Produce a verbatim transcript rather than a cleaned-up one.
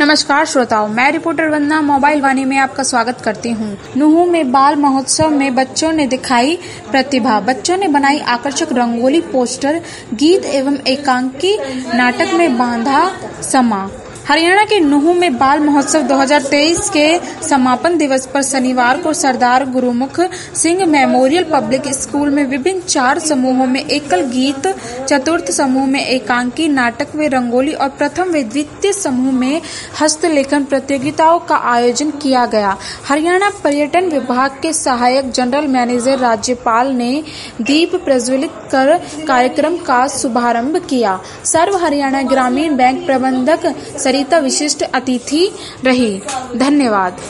नमस्कार श्रोताओं, मैं रिपोर्टर वंदना मोबाइल वाणी में आपका स्वागत करती हूँ। नुहू में बाल महोत्सव में बच्चों ने दिखाई प्रतिभा। बच्चों ने बनाई आकर्षक रंगोली, पोस्टर, गीत एवं एकांकी नाटक में बांधा समा। हरियाणा के नुहू में बाल महोत्सव दो हज़ार तेईस के समापन दिवस पर शनिवार को सरदार गुरुमुख सिंह मेमोरियल पब्लिक स्कूल में विभिन्न चार समूहों में एकल गीत, चतुर्थ समूह में एकांकी नाटक व रंगोली और प्रथम व द्वितीय समूह में हस्तलेखन प्रतियोगिताओं का आयोजन किया गया। हरियाणा पर्यटन विभाग के सहायक जनरल मैनेजर राज्यपाल ने दीप प्रज्वलित कर कार्यक्रम का शुभारंभ किया। सर्व हरियाणा ग्रामीण बैंक प्रबंधक सरिता विशिष्ट अतिथि रही। धन्यवाद।